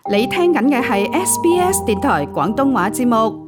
你聽緊嘅係 SBS 電台廣東話節目。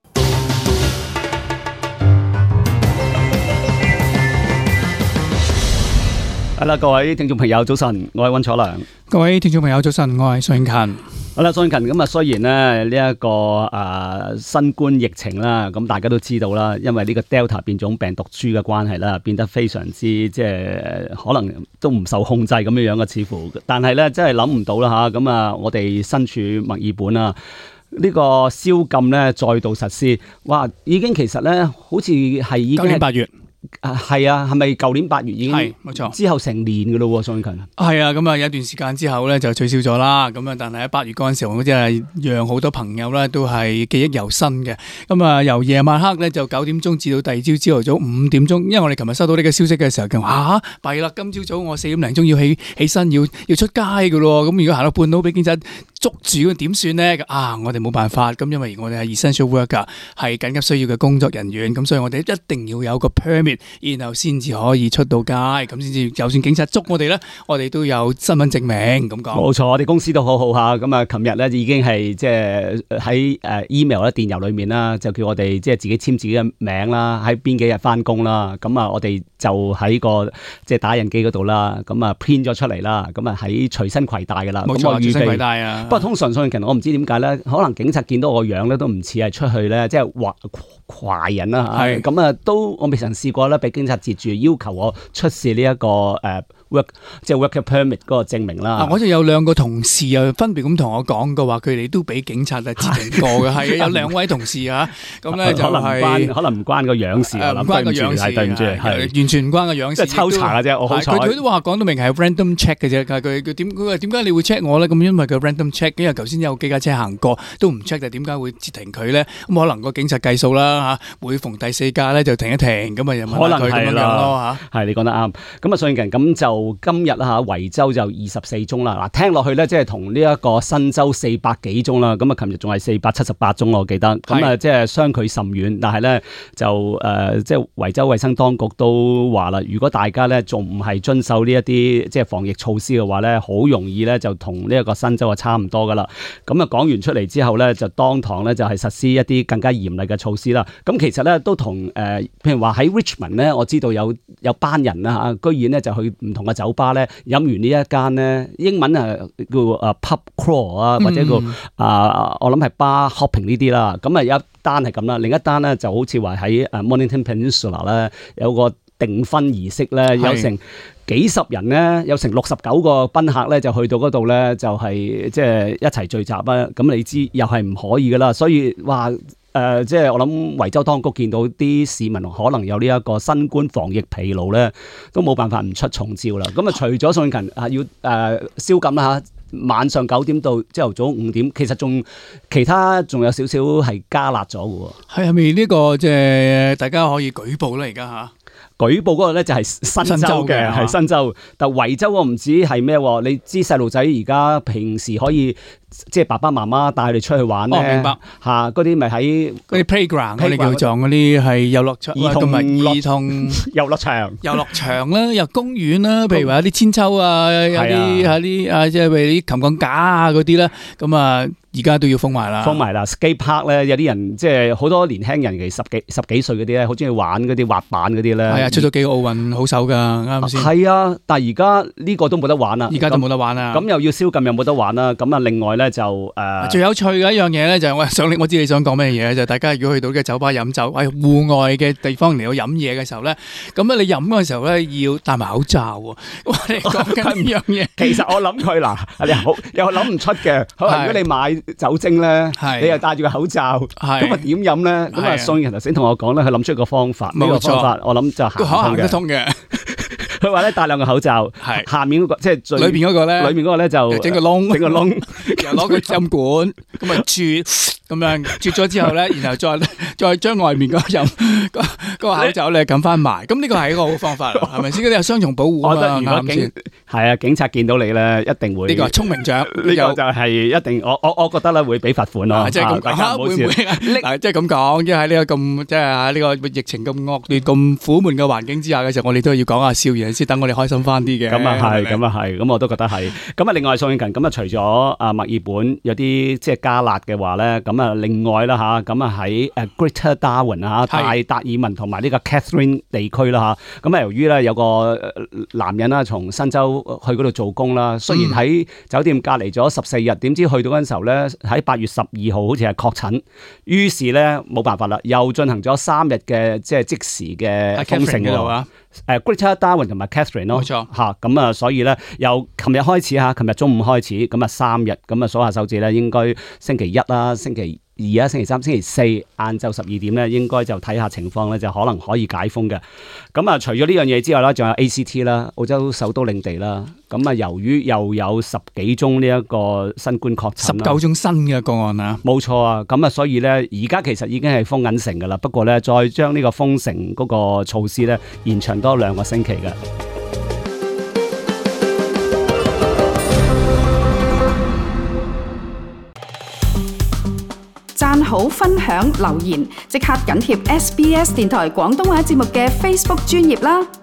好啦，各位聽眾朋友早晨，我係溫楚良。 各位聽眾朋友早晨，我係宋勤。 好啦，宋勤，咁啊，雖然咧呢一個新冠疫情啦，咁大家都知道啦，因為呢個 Delta 變種病毒株嘅關係啦，變得非常之即係可能都唔受控制咁樣嘅似乎，但係咧真係諗唔到啦吓，咁啊，我哋身處墨爾本啊，呢個宵禁咧再度實施，哇，已經其實咧好似係已經今年8月。 係啊，係咪舊年8月已經係冇錯之後成年嘅咯喎，宋勤。 係啊，咁啊有一段時間之後咧就取消咗啦，咁啊但係喺8月嗰陣時候，我真係讓好多朋友咧都係記憶猶新嘅。咁啊由夜晚黑咧就9點鐘至到第二朝朝頭早5點鐘，因為我哋琴日收到呢個消息嘅時候，佢話弊啦，今朝早我4點零鐘要起身要出街嘅咯，咁如果行到半路俾警察捉住咁點算呢？我哋冇辦法，咁因為我哋係 essential worker 係緊急需要嘅工作人員，咁所以我哋一定要有個 permit。然後先至可以出到街，咁先至就算警察捉我哋咧，我哋都有身份證明咁講。冇錯，我哋公司都好好吓，咁啊，琴日咧已經係即係喺email 咧電郵裏面啦，就叫我哋即係自己簽自己嘅名啦，喺邊幾日翻工啦，咁啊我哋就喺個即係打印機嗰度啦，咁啊 print 咗出嚟啦，咁啊喺隨身攜帶噶啦。 冇錯，隨身攜帶啊。 不過通常其實我唔知點解咧，可能警察見到我樣咧都唔似係出去咧，即係華人啦嚇。係咁啊，都我未曾試過咧，俾警察截住要求我出示呢一個即係 worker permit 嗰個證明啦。 我就有兩個同事啊，分別咁同我講嘅話，佢哋都俾警察截停過嘅，係有2位同事啊。咁咧就係可能唔關個樣事啊， 唔關個樣事， 對唔住，係完全唔關個樣事， 即係抽查嘅啫。我好彩， 佢都話講到明係 random check 嘅啫。佢話點解你會 check 我咧？咁因為佢 random check，因為頭先有幾架車行過都唔 check，就點解會截停佢咧？咁可能個警察計數啦嚇，每逢第4架咧就停一停，咁啊又問下佢咁樣咯嚇。 係你講得啱。咁啊，所以咁就今日啦嚇，維州就24宗啦。嗱，聽落去咧，即係同呢一個新州400幾宗啦。咁啊，琴日仲係478宗，我記得。咁啊，即係相距甚遠。但係咧，就即係維州衛生當局都話啦，如果大家咧仲唔係遵守呢一啲即係防疫措施嘅話咧，好容易咧就同呢一個新州啊差唔多噶啦。咁啊，講完出嚟之後咧，就當堂咧就係實施一啲更加嚴厲嘅措施啦。咁其實咧都同譬如話喺 Richmond 咧，我知道有班人啦嚇，居然咧就去唔同嘅酒吧咧飲完呢一間咧，英文叫pub crawl 啊，或者叫我諗係 bar hopping 呢啲啦。咁啊有一單係咁啦，另一單咧就好似話喺Mornington Peninsula 咧有個訂婚儀式咧，有成幾十人咧，有成69個賓客咧就去到嗰度咧，就係即係一齊聚集啊。咁你知又係唔可以噶啦，所以話即係我諗維州當局見到啲市民可能有呢一個新冠防疫疲勞咧，都冇辦法唔出重招啦。咁啊，除咗宋勤要宵禁啦嚇，晚上9點到朝頭早5點，其實其他仲有少少係加辣咗嘅喎。 係咪呢個即係大家可以舉報咧？而家嚇？ 舉報嗰個咧就係新州嘅，係新州。但維州我唔知係咩喎？你知細路仔而家平時可以即係爸爸媽媽帶佢哋出去玩咧， 明白嚇嗰啲咪喺嗰啲 playground，我哋叫做嗰啲係遊樂場，同埋兒童遊樂場、 遊樂場啦，又公園啦，譬如話有啲千秋啊，有啲即係譬如啲琴鋼架啊嗰啲啦，咁啊。而家都要封埋啦， 封埋啦。skate park 咧，有啲人即係好多年輕人，其實十幾歲嗰啲咧，好中意玩嗰啲滑板嗰啲咧。 係啊，出咗幾個奧運好手㗎，啱先。 係啊，但係而家呢個都冇得玩啦。 而家都冇得玩啦。 咁又要宵禁又冇得玩啦。咁啊，另外咧就最有趣嘅一樣嘢咧，就係我知你想講咩嘢，就係大家如果去到嘅酒吧飲酒，喺戶外嘅地方嚟到飲嘢嘅時候咧，咁咧你飲嗰陣時候咧要戴埋口罩喎。我哋講緊呢樣嘢。 其實我諗佢嗱，你好又諗唔出嘅。可能如果你買酒精咧，你又戴住個口罩，咁啊點飲咧？咁啊，宋人頭先同我講咧，佢諗出一個方法，呢個方法我諗就行得通嘅。佢話咧戴2個口罩，下面嗰個即係裏邊嗰個咧就整個窿，又攞個針管咁啊啜咁樣啜咗之後咧，然後再將外面嗰個口罩咧撳翻埋。咁呢個係一個好方法，係咪先？嗰啲係雙重保護啊嘛。 如果警察見到你咧，一定會呢個係聰明獎， 呢個就係一定我覺得咧會俾罰款咯。 即係咁講，會唔會即係咁講？即係喺呢個咁即係喺呢個疫情咁惡劣、咁苦悶嘅環境之下嘅時候，我哋都要講下笑嘢咪先？等我哋開心翻啲嘅。 咁啊係，咁我都覺得係。咁啊，另外宋慶勤咁啊，除咗墨爾本有啲即係加辣嘅話咧，咁啊另外啦嚇，咁啊喺Greater Darwin 啊大達爾文同埋呢個 Catherine 地區啦嚇，咁啊由於咧有個男人啦從新州去嗰度做工啦，雖然喺酒店隔離咗14日，點知去到嗰陣時候咧喺8月12號好似係確診，於是咧冇辦法啦，又進行咗3日嘅即係即時嘅封城喎。Greater Darwin 同埋 Catherine 咯， 冇錯嚇咁啊，所以咧由琴日開始嚇，琴日中午開始咁啊3日，咁啊數下手指咧，應該星期一啦、星期2啊、星期3、星期4晏晝12點咧，應該就睇下情況咧，就可能可以解封嘅。咁啊，除咗呢樣嘢之外啦，仲有 ACT 啦，澳洲首都領地啦。咁啊，由於又有10幾宗呢一個新冠確診 ，19宗新嘅個案啊， 冇錯啊。咁啊，所以咧，而家其實已經係封緊城噶啦。不過咧，再將呢個封城嗰個措施咧延長多2個星期嘅。 讚好、分享、留言，即刻緊貼SBS 電台廣東話節目嘅 Facebook 專頁啦！